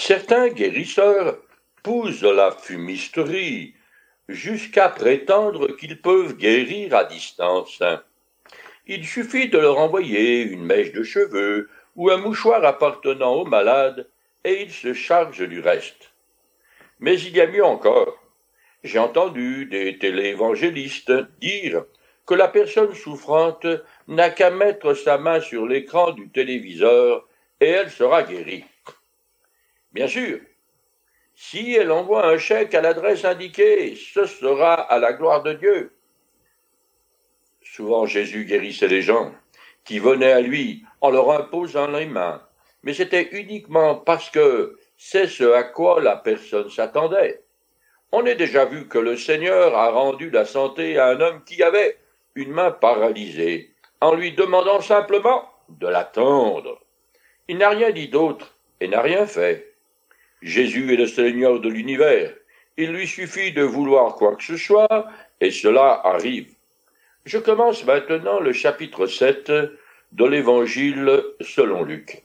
Certains guérisseurs poussent la fumisterie jusqu'à prétendre qu'ils peuvent guérir à distance. Il suffit de leur envoyer une mèche de cheveux ou un mouchoir appartenant au malade et ils se chargent du reste. Mais il y a mieux encore. J'ai entendu des téléévangélistes dire que la personne souffrante n'a qu'à mettre sa main sur l'écran du téléviseur et elle sera guérie. Bien sûr, si elle envoie un chèque à l'adresse indiquée, ce sera à la gloire de Dieu. Souvent Jésus guérissait les gens qui venaient à lui en leur imposant les mains, mais c'était uniquement parce que c'est ce à quoi la personne s'attendait. On a déjà vu que le Seigneur a rendu la santé à un homme qui avait une main paralysée, en lui demandant simplement de l'attendre. Il n'a rien dit d'autre et n'a rien fait. Jésus est le Seigneur de l'univers. Il lui suffit de vouloir quoi que ce soit, et cela arrive. Je commence maintenant le chapitre 7 de l'Évangile selon Luc.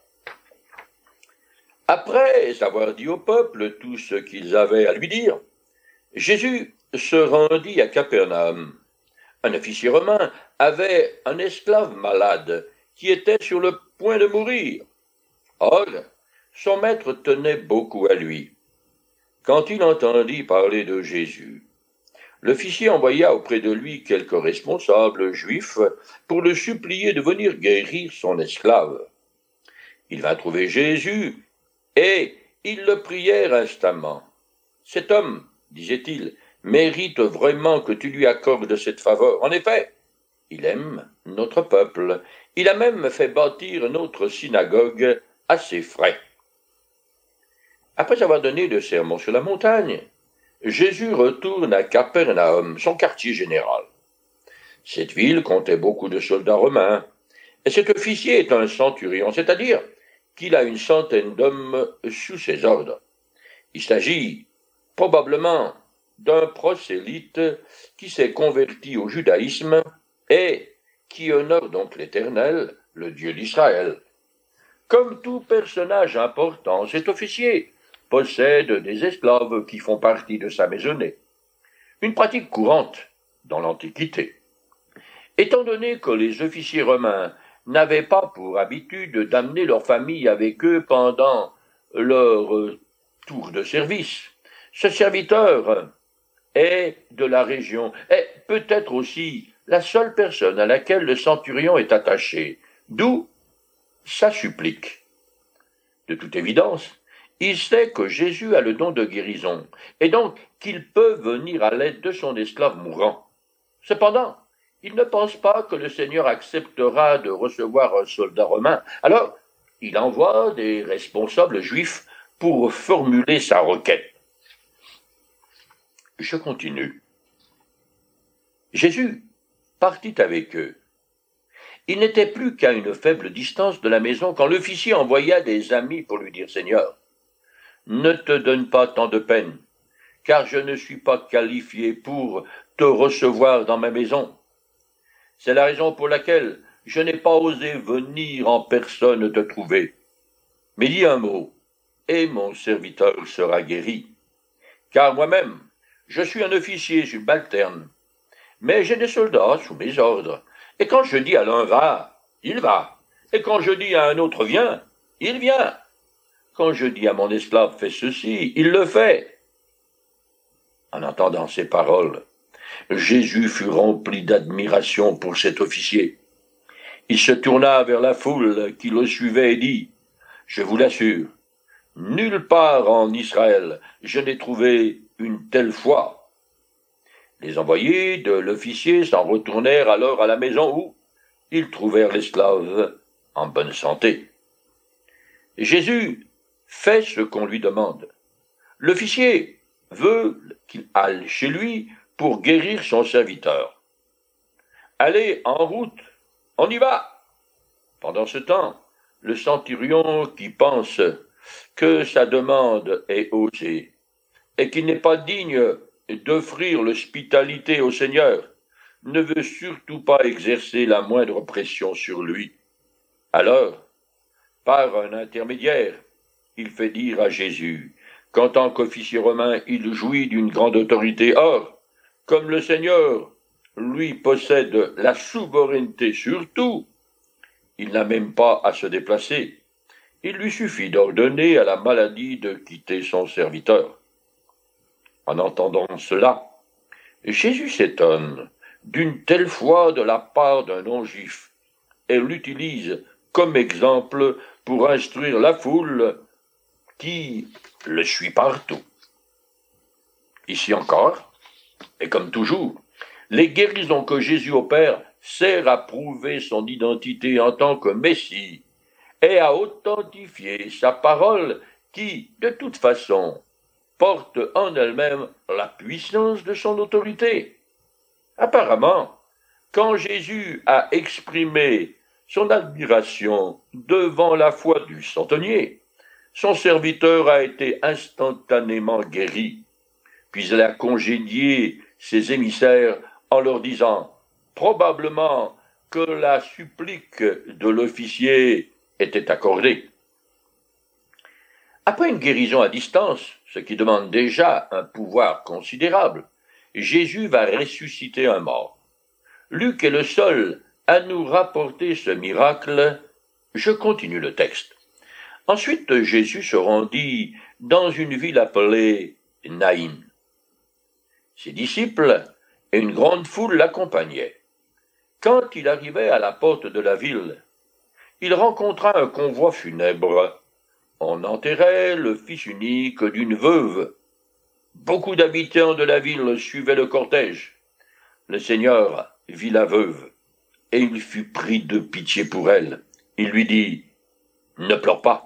Après avoir dit au peuple tout ce qu'ils avaient à lui dire, Jésus se rendit à Capernaum. Un officier romain avait un esclave malade qui était sur le point de mourir. Or, son maître tenait beaucoup à lui. Quand il entendit parler de Jésus, l'officier envoya auprès de lui quelques responsables juifs pour le supplier de venir guérir son esclave. Il vint trouver Jésus et ils le prièrent instamment. Cet homme, disait-il, mérite vraiment que tu lui accordes cette faveur. En effet, il aime notre peuple. Il a même fait bâtir notre synagogue à ses frais. Après avoir donné le sermon sur la montagne, Jésus retourne à Capernaum, son quartier général. Cette ville comptait beaucoup de soldats romains, et cet officier est un centurion, c'est-à-dire qu'il a une centaine d'hommes sous ses ordres. Il s'agit probablement d'un prosélyte qui s'est converti au judaïsme et qui honore donc l'Éternel, le Dieu d'Israël. Comme tout personnage important, cet officier possède des esclaves qui font partie de sa maisonnée. Une pratique courante dans l'Antiquité. Étant donné que les officiers romains n'avaient pas pour habitude d'amener leur famille avec eux pendant leur tour de service, ce serviteur est de la région, est peut-être aussi la seule personne à laquelle le centurion est attaché, d'où sa supplique. De toute évidence, il sait que Jésus a le don de guérison, et donc qu'il peut venir à l'aide de son esclave mourant. Cependant, il ne pense pas que le Seigneur acceptera de recevoir un soldat romain. Alors, il envoie des responsables juifs pour formuler sa requête. Je continue. Jésus partit avec eux. Il n'était plus qu'à une faible distance de la maison quand l'officier envoya des amis pour lui dire « Seigneur, ne te donne pas tant de peine, car je ne suis pas qualifié pour te recevoir dans ma maison. C'est la raison pour laquelle je n'ai pas osé venir en personne te trouver. Mais dis un mot, et mon serviteur sera guéri. Car moi-même, je suis un officier subalterne, mais j'ai des soldats sous mes ordres. Et quand je dis à l'un va, il va. Et quand je dis à un autre viens, il vient. Quand je dis à mon esclave fais ceci, il le fait. » En entendant ces paroles, Jésus fut rempli d'admiration pour cet officier. Il se tourna vers la foule qui le suivait et dit « Je vous l'assure, nulle part en Israël je n'ai trouvé une telle foi. » Les envoyés de l'officier s'en retournèrent alors à la maison où ils trouvèrent l'esclave en bonne santé. Jésus fait ce qu'on lui demande. L'officier veut qu'il aille chez lui pour guérir son serviteur. Allez, en route, on y va. Pendant ce temps, le centurion qui pense que sa demande est osée et qu'il n'est pas digne d'offrir l'hospitalité au Seigneur, ne veut surtout pas exercer la moindre pression sur lui. Alors, par un intermédiaire, il fait dire à Jésus qu'en tant qu'officier romain, il jouit d'une grande autorité. Or, comme le Seigneur, lui, possède la souveraineté sur tout, il n'a même pas à se déplacer. Il lui suffit d'ordonner à la maladie de quitter son serviteur. En entendant cela, Jésus s'étonne d'une telle foi de la part d'un non-juif et l'utilise comme exemple pour instruire la foule qui le suit partout. Ici encore, et comme toujours, les guérisons que Jésus opère servent à prouver son identité en tant que Messie et à authentifier sa parole qui, de toute façon, porte en elle-même la puissance de son autorité. Apparemment, quand Jésus a exprimé son admiration devant la foi du centenier, son serviteur a été instantanément guéri, puis il a congédié ses émissaires en leur disant probablement que la supplique de l'officier était accordée. Après une guérison à distance, ce qui demande déjà un pouvoir considérable, Jésus va ressusciter un mort. Luc est le seul à nous rapporter ce miracle. Je continue le texte. Ensuite, Jésus se rendit dans une ville appelée Naïn. Ses disciples et une grande foule l'accompagnaient. Quand il arrivait à la porte de la ville, il rencontra un convoi funèbre. On enterrait le fils unique d'une veuve. Beaucoup d'habitants de la ville suivaient le cortège. Le Seigneur vit la veuve, et il fut pris de pitié pour elle. Il lui dit « Ne pleure pas ».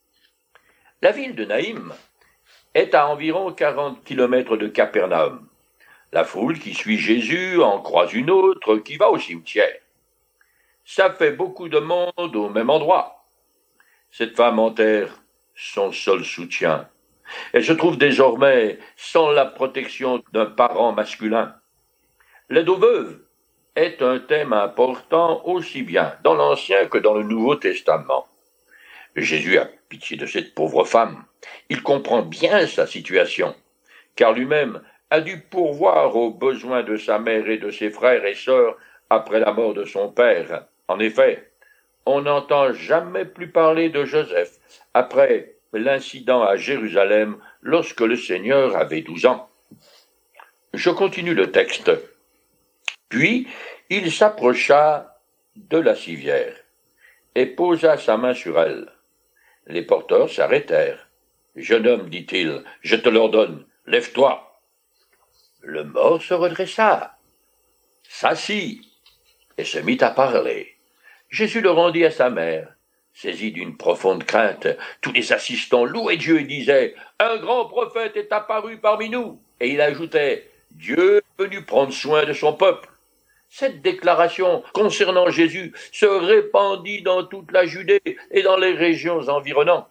La ville de Naïm est à environ 40 kilomètres de Capernaum. La foule qui suit Jésus en croise une autre qui va au cimetière. Ça fait beaucoup de monde au même endroit. Cette femme enterre son seul soutien. Elle se trouve désormais sans la protection d'un parent masculin. L'aide aux veuves est un thème important aussi bien dans l'Ancien que dans le Nouveau Testament. Jésus a pitié de cette pauvre femme. Il comprend bien sa situation, car lui-même a dû pourvoir aux besoins de sa mère et de ses frères et sœurs après la mort de son père. En effet, on n'entend jamais plus parler de Joseph après l'incident à Jérusalem lorsque le Seigneur avait 12 ans. Je continue le texte. Puis il s'approcha de la civière et posa sa main sur elle. Les porteurs s'arrêtèrent. « Jeune homme, dit-il, je te l'ordonne, lève-toi. » Le mort se redressa, s'assit et se mit à parler. Jésus le rendit à sa mère. Saisi d'une profonde crainte, tous les assistants louaient Dieu et disaient « Un grand prophète est apparu parmi nous !» Et il ajoutait « Dieu est venu prendre soin de son peuple. » Cette déclaration concernant Jésus se répandit dans toute la Judée et dans les régions environnantes.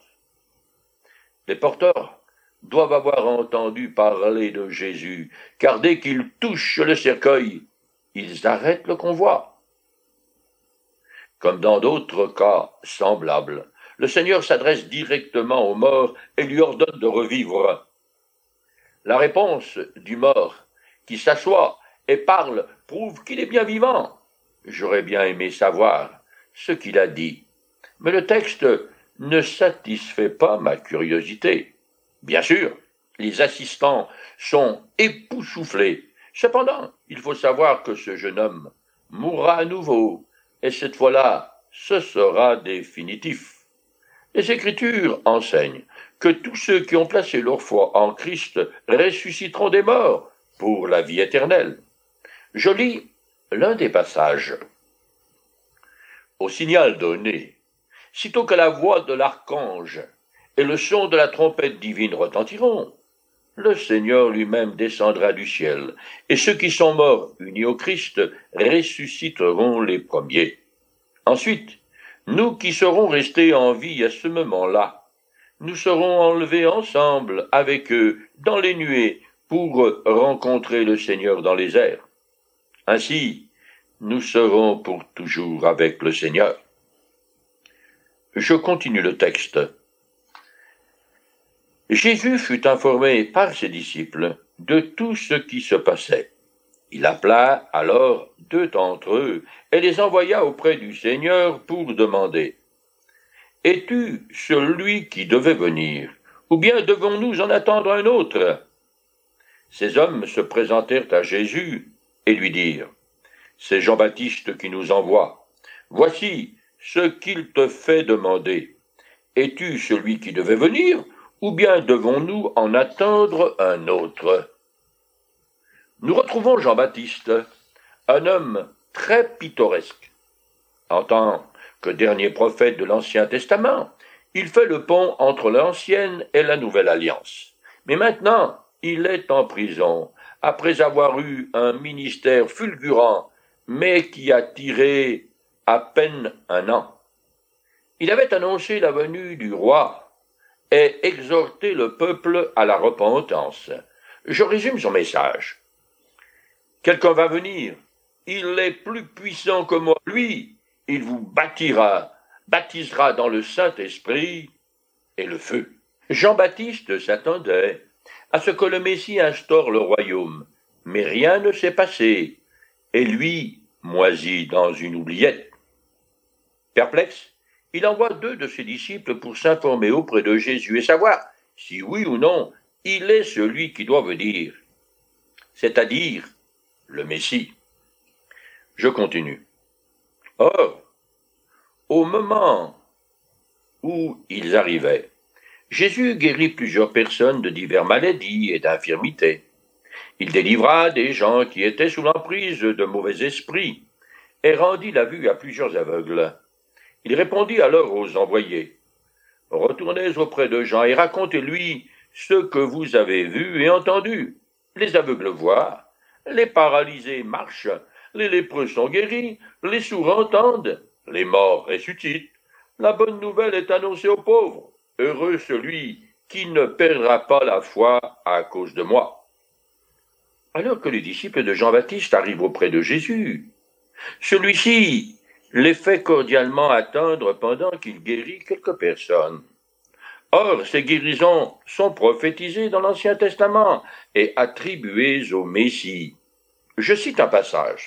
Les porteurs doivent avoir entendu parler de Jésus, car dès qu'ils touchent le cercueil, ils arrêtent le convoi. Comme dans d'autres cas semblables, le Seigneur s'adresse directement au mort et lui ordonne de revivre. La réponse du mort, qui s'assoit et parle, prouve qu'il est bien vivant. J'aurais bien aimé savoir ce qu'il a dit, mais le texte ne satisfait pas ma curiosité. Bien sûr, les assistants sont époustouflés. Cependant, il faut savoir que ce jeune homme mourra à nouveau, et cette fois-là, ce sera définitif. Les Écritures enseignent que tous ceux qui ont placé leur foi en Christ ressusciteront des morts pour la vie éternelle. Je lis l'un des passages. Au signal donné, sitôt que la voix de l'archange et le son de la trompette divine retentiront, le Seigneur lui-même descendra du ciel, et ceux qui sont morts unis au Christ ressusciteront les premiers. Ensuite, nous qui serons restés en vie à ce moment-là, nous serons enlevés ensemble avec eux dans les nuées pour rencontrer le Seigneur dans les airs. Ainsi, nous serons pour toujours avec le Seigneur. Je continue le texte. Jésus fut informé par ses disciples de tout ce qui se passait. Il appela alors 2 d'entre eux et les envoya auprès du Seigneur pour demander: Es-tu celui qui devait venir, ou bien devons-nous en attendre un autre? Ces hommes se présentèrent à Jésus et lui dirent: C'est Jean-Baptiste qui nous envoie. Voici ce qu'il te fait demander. Es-tu celui qui devait venir, ou bien devons-nous en attendre un autre? Nous retrouvons Jean-Baptiste, un homme très pittoresque. En tant que dernier prophète de l'Ancien Testament, il fait le pont entre l'Ancienne et la Nouvelle Alliance. Mais maintenant, il est en prison, après avoir eu un ministère fulgurant, mais qui a tiré à peine 1 an. Il avait annoncé la venue du roi et exhorté le peuple à la repentance. Je résume son message. Quelqu'un va venir, il est plus puissant que moi. Lui, il vous baptisera dans le Saint-Esprit et le feu. Jean-Baptiste s'attendait à ce que le Messie instaure le royaume, mais rien ne s'est passé, et lui moisit dans une oubliette. Perplexe, il envoie 2 de ses disciples pour s'informer auprès de Jésus et savoir si oui ou non il est celui qui doit venir, c'est-à-dire le Messie. Je continue. Or, au moment où ils arrivaient, Jésus guérit plusieurs personnes de diverses maladies et d'infirmités. Il délivra des gens qui étaient sous l'emprise de mauvais esprits et rendit la vue à plusieurs aveugles. Il répondit alors aux envoyés: Retournez auprès de Jean et racontez-lui ce que vous avez vu et entendu. Les aveugles voient, les paralysés marchent, les lépreux sont guéris, les sourds entendent, les morts ressuscitent. La bonne nouvelle est annoncée aux pauvres. Heureux celui qui ne perdra pas la foi à cause de moi. Alors que les disciples de Jean-Baptiste arrivent auprès de Jésus, celui-ci les fait cordialement attendre pendant qu'il guérit quelques personnes. Or, ces guérisons sont prophétisées dans l'Ancien Testament et attribuées au Messie. Je cite un passage.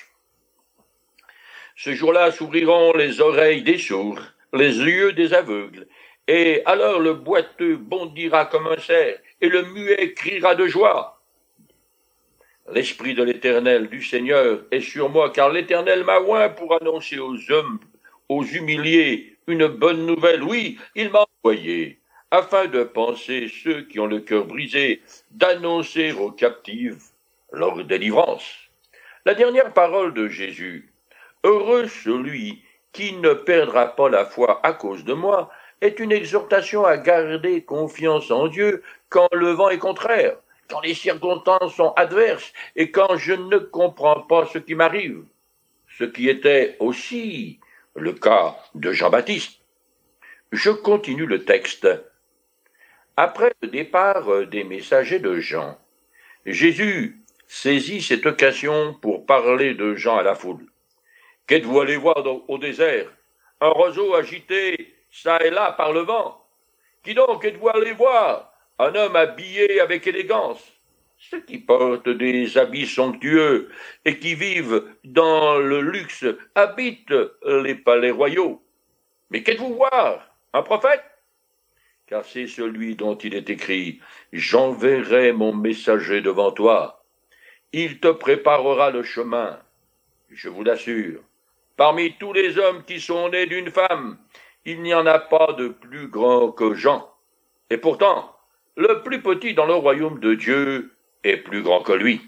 Ce jour-là s'ouvriront les oreilles des sourds, les yeux des aveugles, et alors le boiteux bondira comme un cerf, et le muet criera de joie. L'Esprit de l'Éternel, du Seigneur, est sur moi, car l'Éternel m'a oint pour annoncer aux hommes, aux humiliés, une bonne nouvelle. Oui, il m'a envoyé, afin de panser ceux qui ont le cœur brisé, d'annoncer aux captifs leur délivrance. La dernière parole de Jésus, heureux celui qui ne perdra pas la foi à cause de moi, est une exhortation à garder confiance en Dieu quand le vent est contraire, quand les circonstances sont adverses et quand je ne comprends pas ce qui m'arrive, ce qui était aussi le cas de Jean-Baptiste. Je continue le texte. Après le départ des messagers de Jean, Jésus saisit cette occasion pour parler de Jean à la foule. Qu'êtes-vous allé voir au désert? Un roseau agité çà et là par le vent? Qui donc êtes-vous allé voir? Un homme habillé avec élégance? Ceux qui portent des habits somptueux et qui vivent dans le luxe habitent les palais royaux. Mais qu'êtes-vous voir? Un prophète? Car c'est celui dont il est écrit: J'enverrai mon messager devant toi. Il te préparera le chemin. Je vous l'assure, parmi tous les hommes qui sont nés d'une femme, il n'y en a pas de plus grand que Jean. Et pourtant, le plus petit dans le royaume de Dieu est plus grand que lui.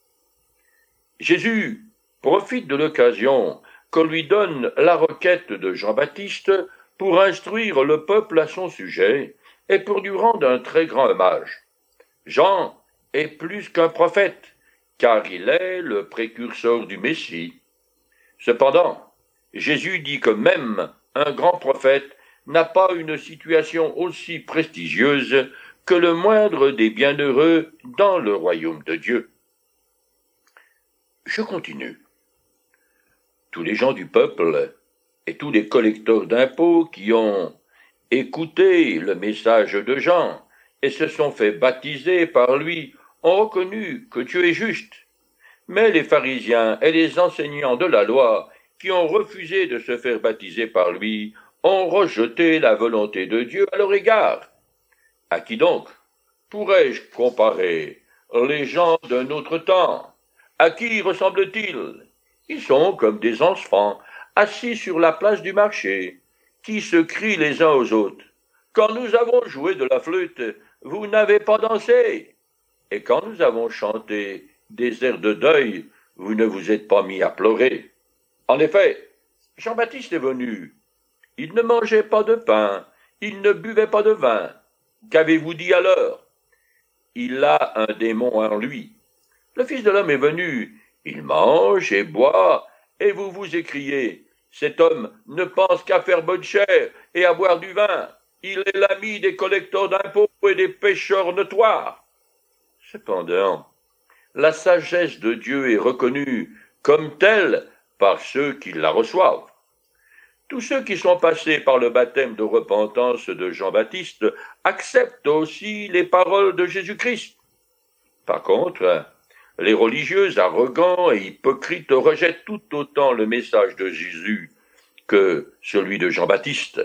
Jésus profite de l'occasion que lui donne la requête de Jean-Baptiste pour instruire le peuple à son sujet et pour lui rendre un très grand hommage. Jean est plus qu'un prophète, car il est le précurseur du Messie. Cependant, Jésus dit que même un grand prophète n'a pas une situation aussi prestigieuse que le moindre des bienheureux dans le royaume de Dieu. Je continue. Tous les gens du peuple et tous les collecteurs d'impôts qui ont écouté le message de Jean et se sont fait baptiser par lui ont reconnu que Dieu est juste. Mais les pharisiens et les enseignants de la loi, qui ont refusé de se faire baptiser par lui, ont rejeté la volonté de Dieu à leur égard. À qui donc pourrais-je comparer les gens de notre temps? À qui ressemblent-ils? Ils sont comme des enfants, assis sur la place du marché, qui se crient les uns aux autres. Quand nous avons joué de la flûte, vous n'avez pas dansé. Et quand nous avons chanté des airs de deuil, vous ne vous êtes pas mis à pleurer. En effet, Jean-Baptiste est venu. Il ne mangeait pas de pain, il ne buvait pas de vin. Qu'avez-vous dit alors? Il a un démon en lui. Le Fils de l'homme est venu, il mange et boit, et vous vous écriez, cet homme ne pense qu'à faire bonne chère et à boire du vin. Il est l'ami des collecteurs d'impôts et des pécheurs notoires. Cependant, la sagesse de Dieu est reconnue comme telle par ceux qui la reçoivent. Tous ceux qui sont passés par le baptême de repentance de Jean-Baptiste acceptent aussi les paroles de Jésus-Christ. Par contre, les religieux arrogants et hypocrites rejettent tout autant le message de Jésus que celui de Jean-Baptiste.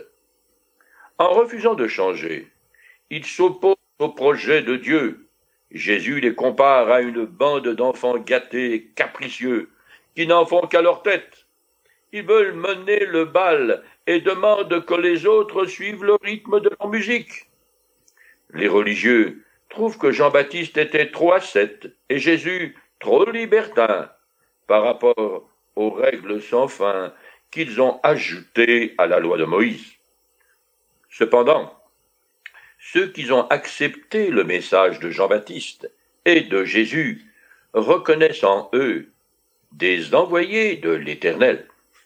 En refusant de changer, ils s'opposent au projet de Dieu. Jésus les compare à une bande d'enfants gâtés, capricieux, qui n'en font qu'à leur tête. Ils veulent mener le bal et demandent que les autres suivent le rythme de leur musique. Les religieux trouvent que Jean-Baptiste était trop ascète et Jésus trop libertin par rapport aux règles sans fin qu'ils ont ajoutées à la loi de Moïse. Cependant, ceux qui ont accepté le message de Jean-Baptiste et de Jésus reconnaissent en eux des envoyés de l'Éternel.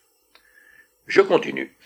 Je continue.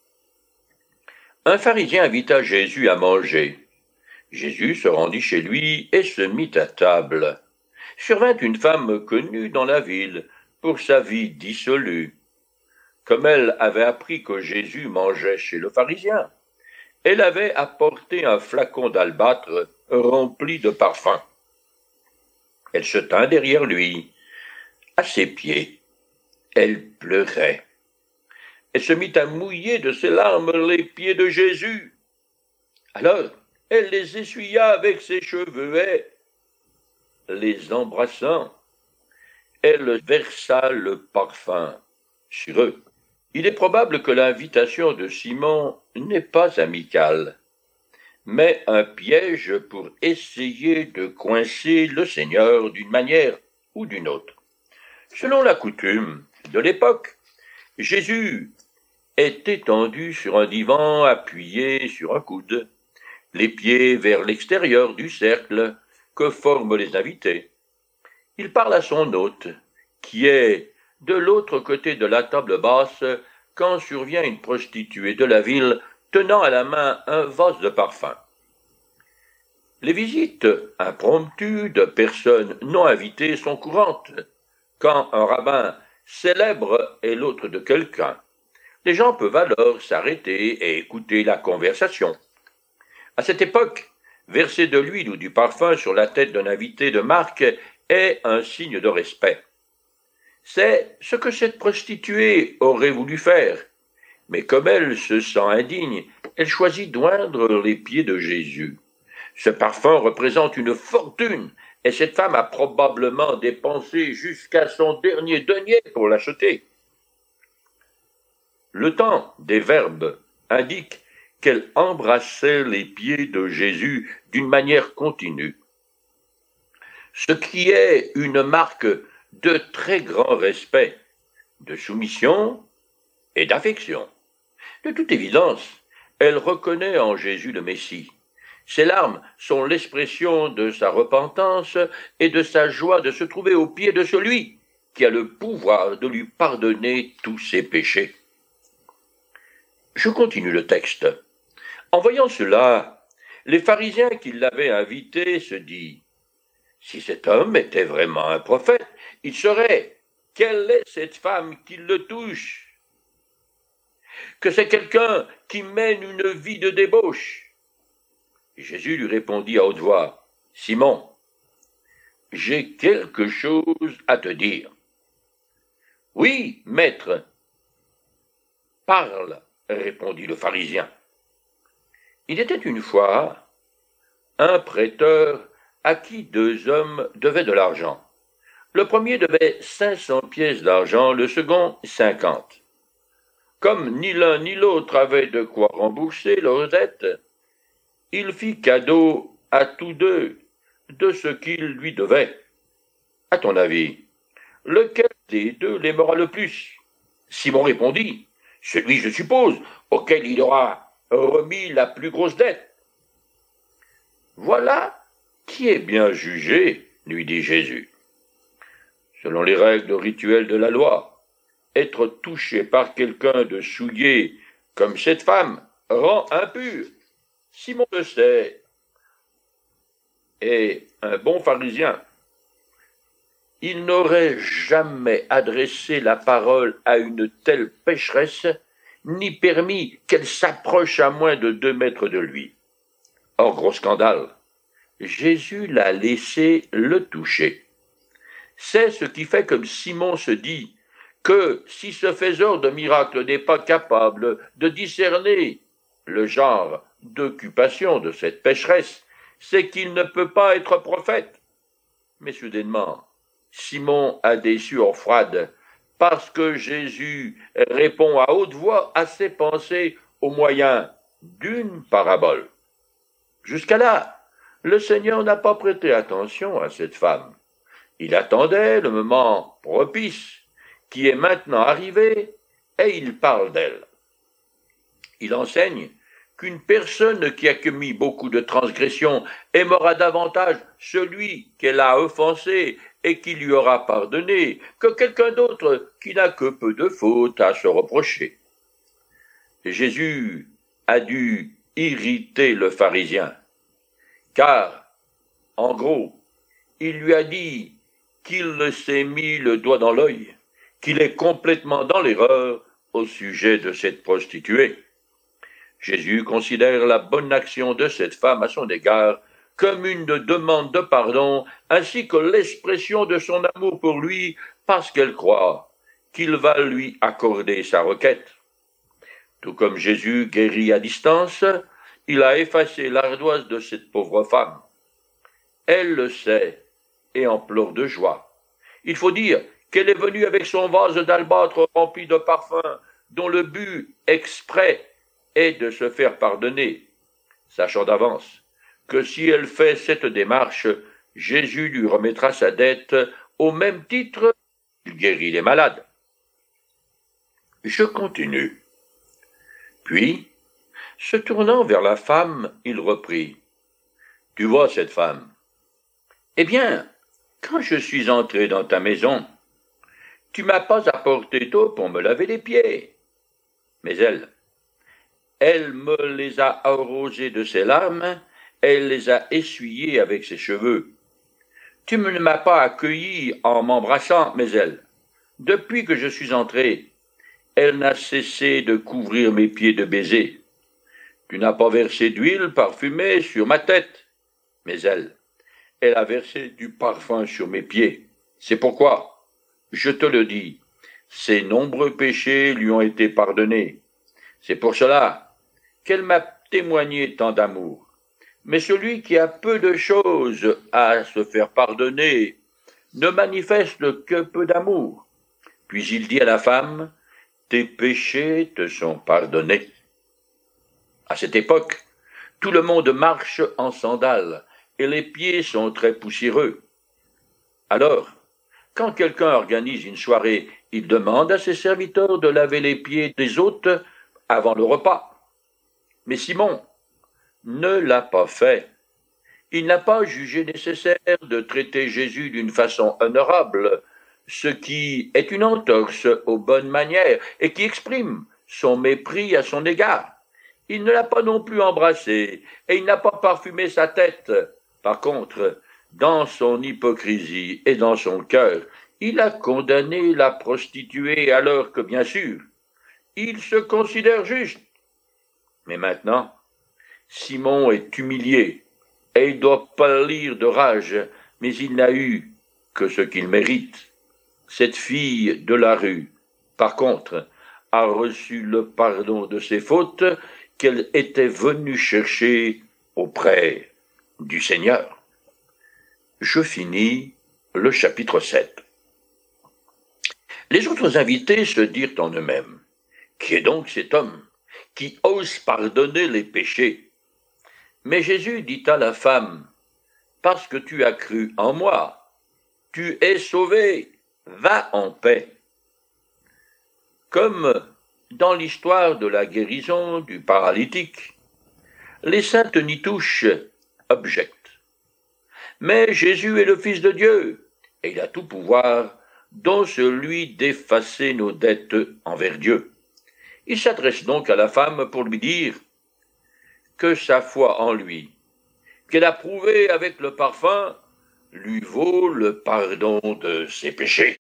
Un pharisien invita Jésus à manger. Jésus se rendit chez lui et se mit à table. Survint une femme connue dans la ville pour sa vie dissolue. Comme elle avait appris que Jésus mangeait chez le pharisien, elle avait apporté un flacon d'albâtre rempli de parfum. Elle se tint derrière lui, à ses pieds. Elle pleurait. Elle se mit à mouiller de ses larmes les pieds de Jésus. Alors, elle les essuya avec ses cheveux et, les embrassant, elle versa le parfum sur eux. Il est probable que l'invitation de Simon n'est pas amicale, mais un piège pour essayer de coincer le Seigneur d'une manière ou d'une autre. Selon la coutume de l'époque, Jésus est étendu sur un divan appuyé sur un coude, les pieds vers l'extérieur du cercle que forment les invités. Il parle à son hôte, qui est de l'autre côté de la table basse quand survient une prostituée de la ville tenant à la main un vase de parfum. Les visites impromptues de personnes non invitées sont courantes. Quand un rabbin célèbre est l'hôte de quelqu'un, les gens peuvent alors s'arrêter et écouter la conversation. À cette époque, verser de l'huile ou du parfum sur la tête d'un invité de marque est un signe de respect. C'est ce que cette prostituée aurait voulu faire, mais comme elle se sent indigne, elle choisit d'oindre les pieds de Jésus. Ce parfum représente une fortune, et cette femme a probablement dépensé jusqu'à son dernier denier pour l'acheter. Le temps des verbes indique qu'elle embrassait les pieds de Jésus d'une manière continue, ce qui est une marque de très grand respect, de soumission et d'affection. De toute évidence, elle reconnaît en Jésus le Messie. Ses larmes sont l'expression de sa repentance et de sa joie de se trouver aux pieds de celui qui a le pouvoir de lui pardonner tous ses péchés. Je continue le texte. En voyant cela, les pharisiens qui l'avaient invité se disent « Si cet homme était vraiment un prophète, il saurait quelle est cette femme qui le touche, que c'est quelqu'un qui mène une vie de débauche. » Jésus lui répondit à haute voix, « Simon, j'ai quelque chose à te dire. »« Oui, maître. »« Parle, » répondit le pharisien. Il était une fois un prêteur à qui deux hommes devaient de l'argent. Le premier devait 500 pièces d'argent, le second 50. Comme ni l'un ni l'autre avait de quoi rembourser leurs dettes, il fit cadeau à tous deux de ce qu'ils lui devaient. À ton avis, lequel des deux l'aimera le plus? Simon répondit, celui, je suppose, auquel il aura remis la plus grosse dette. Voilà qui est bien jugé, lui dit Jésus. Selon les règles rituelles de la loi, être touché par quelqu'un de souillé comme cette femme rend impur. Simon le sait, est un bon pharisien. Il n'aurait jamais adressé la parole à une telle pécheresse, ni permis qu'elle s'approche à moins de 2 mètres de lui. Or, gros scandale, Jésus l'a laissé le toucher. C'est ce qui fait que Simon se dit que si ce faiseur de miracles n'est pas capable de discerner le genre d'occupation de cette pécheresse, c'est qu'il ne peut pas être prophète. Mais soudainement, Simon a des sueurs froides parce que Jésus répond à haute voix à ses pensées au moyen d'une parabole. Jusqu'à là, le Seigneur n'a pas prêté attention à cette femme. Il attendait le moment propice qui est maintenant arrivé et il parle d'elle. Il enseigne qu'une personne qui a commis beaucoup de transgressions aimera davantage celui qu'elle a offensé et qui lui aura pardonné que quelqu'un d'autre qui n'a que peu de fautes à se reprocher. Jésus a dû irriter le pharisien, car, en gros, il lui a dit qu'il s'est mis le doigt dans l'œil, qu'il est complètement dans l'erreur au sujet de cette prostituée. Jésus considère la bonne action de cette femme à son égard comme une demande de pardon, ainsi que l'expression de son amour pour lui, parce qu'elle croit qu'il va lui accorder sa requête. Tout comme Jésus guérit à distance, il a effacé l'ardoise de cette pauvre femme. Elle le sait et en pleure de joie. Il faut dire qu'elle est venue avec son vase d'albâtre rempli de parfums, dont le but exprès est de se faire pardonner, sachant d'avance que si elle fait cette démarche, Jésus lui remettra sa dette au même titre qu'il guérit les malades. Je continue. Puis, se tournant vers la femme, il reprit. Tu vois cette femme? Eh bien, quand je suis entré dans ta maison, tu m'as pas apporté d'eau pour me laver les pieds. Mais elle me les a arrosés de ses larmes, elle les a essuyés avec ses cheveux. Tu ne m'as pas accueilli en m'embrassant, mais depuis que je suis entré, elle n'a cessé de couvrir mes pieds de baisers. Tu n'as pas versé d'huile parfumée sur ma tête, mais elle a versé du parfum sur mes pieds. C'est pourquoi, je te le dis, ses nombreux péchés lui ont été pardonnés. C'est pour cela qu'elle m'a témoigné tant d'amour. Mais celui qui a peu de choses à se faire pardonner ne manifeste que peu d'amour. Puis il dit à la femme, tes péchés te sont pardonnés. À cette époque, tout le monde marche en sandales et les pieds sont très poussiéreux. Alors, quand quelqu'un organise une soirée, il demande à ses serviteurs de laver les pieds des hôtes avant le repas. Mais Simon ne l'a pas fait. Il n'a pas jugé nécessaire de traiter Jésus d'une façon honorable, ce qui est une entorse aux bonnes manières et qui exprime son mépris à son égard. Il ne l'a pas non plus embrassé et il n'a pas parfumé sa tête. Par contre, dans son hypocrisie et dans son cœur, il a condamné la prostituée alors que, bien sûr, il se considère juste. Mais maintenant, Simon est humilié, et il doit pâlir de rage, mais il n'a eu que ce qu'il mérite. Cette fille de la rue, par contre, a reçu le pardon de ses fautes qu'elle était venue chercher auprès du Seigneur. Je finis le chapitre 7. Les autres invités se dirent en eux-mêmes, « Qui est donc cet homme qui ose pardonner les péchés ?» Mais Jésus dit à la femme, « Parce que tu as cru en moi, tu es sauvé, va en paix. » Comme dans l'histoire de la guérison du paralytique, les saintes n'y touchent, objectent. Mais Jésus est le Fils de Dieu, et il a tout pouvoir, dont celui d'effacer nos dettes envers Dieu. Il s'adresse donc à la femme pour lui dire que sa foi en lui, qu'elle a prouvé avec le parfum, lui vaut le pardon de ses péchés.